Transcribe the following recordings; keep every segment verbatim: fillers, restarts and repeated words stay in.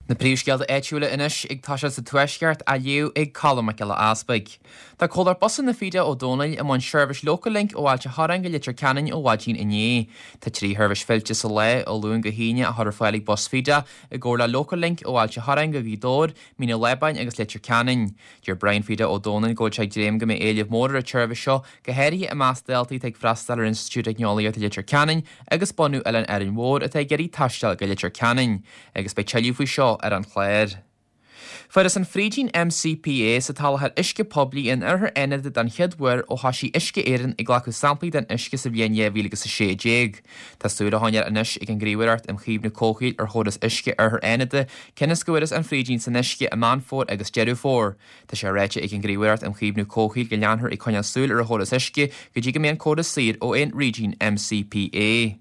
Na príomhscealda éitiúla inis ag táise sa tuaisceart a dhéú ag calama le aspaig. Tá cholar bosan na fide ó Dónail am an seirbhis Local Link ó bhailte haranga litir canan ó bhaidín inné. Tá trí thuirbhis filte sa le ó luúin go híine a thuir fáilig bos fide i gcóir le Local Link ó bhailte haranga bhí dór mína lebain agus litir canan. Dúir Brian fide ó Dónail go teag dréim go mé éileh mór a tuirbhis seo go héirí i más deltaí teag freastal ar Institúte ag neolaíocht a litir canan agus bonú Ellen Erin Mór a teag geirí taistal go litir canan agus be teiliú faoi seo ar an chléir. Fuair an frídín M C P A sa talthar isce poblí in arthar enad den cheadhuair ó hasí isce éireann i ghlacu samplaí den isce sa bhíon éhílagus sa sé déag. Tá súla háinear inis ag an gríomhairt am chiomh na cóchail ar chodas isce arthar enada cinnas go bhfuras an frídín san isce a man fór agus deadú fór. Tá sé réite ag an gríomhairt am chiomh na cóchail go leanthar i coinnean súil ar a chodas isce go dtí go mbeadh códas sír ó aon Region M C P A.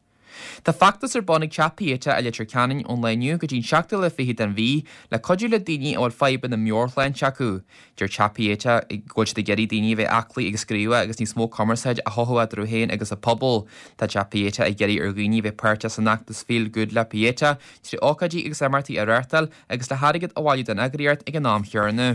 Tá factas ar bonnig teapaíte a litir canan ón leniu go dtín seachta le fihi den bhí le codú le daoine óil faiban na meorchlein teacu. Dúir teapaíte i gcuid de geirí daoine bheith aclaí agus scríomha agus ní smó commerceid a thothúa drúhéin agus a pobl. Tá teapaíte i geirí ar ghaoine bheith páirte san nachtas feel good le paíte trí ócadí agus amartaí a réirtal agus le harigad a bháilú den agriart ag an nám chearna.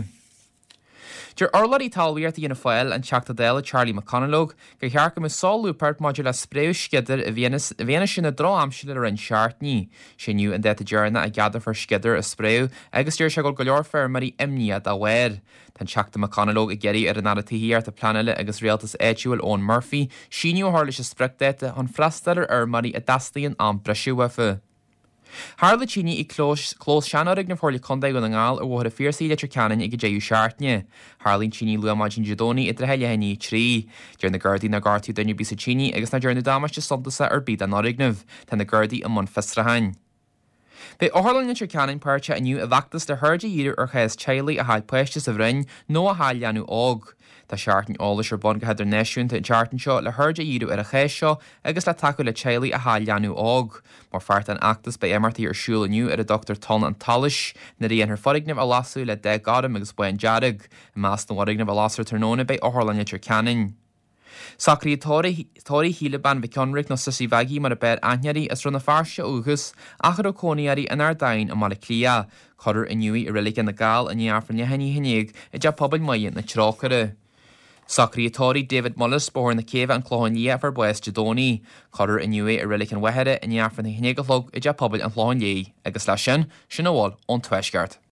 Dúir orlaí talmhaíart íana fáil an teachta déile Charlie McConalogue go chearcha is sáúpart maidir le spréú scidir a bhéana sin na drá amsile ar an seaartní. Sinniu an déta dearna a gadar far scidir a spréú agus dúir se go go leor fear marí imníad a bhhair. Tá teachta McConalogue i geirí ar an nadatííart a planile agus réaltas éitiúil ón Murphy, síniu hála se sprectéite an freistar ar marí a dastaíon an breisiúhafa. Harla tíine i clós seanarig na fórla condaigh go na ngáil a bhthar a fíorsaí litir canan ag go déú seaartne. Harlín tíine luamáidin judóní i dheile henní trí. Dear na Gardaí na gartaí daine bí sa tíine agus na dear na dámaiste soltasa ar bíd an orignamh, tá na Gardaí am man festrahain. Bei óharlan litir canan páirte aniu a bhachtas de thuirde díidir ar chéas tealaí a haid pleiste sa bhrein nó a hail leanú óg. Tá seaartn ólas ar bon go heidir neisiúnta teartan seo le thuirde díú ar a chéis seo agus le taú le tealaí a hail leanú óg. Mar feart an actas bei emartaí ar siúlaniu ar a Doctor Ton an Talis na dí an th forignamh a lasú le de gadam agus buin dearag, i más na warignamh a lasar tarnóna bei óharlan litir canan. Sacrí tóirí híle ban bhí conric nó sisí bheagaí mar a bed aithnearí is runa farse úgus achar ó cónaíarí in ar dain a mala clia, chuir iniuí i rilig na gáil a nearfran nehanní hinnéag i d pobl maion na trócara. Sacrítóirí David Mullis bór na céimh an chlóhainní ar bues Judóní, chuir iniuí i rilig an weheire i nearfran na hinnéagalog i d pobl an chlóhainní agus lei sin sin bháil ón tuaisceart.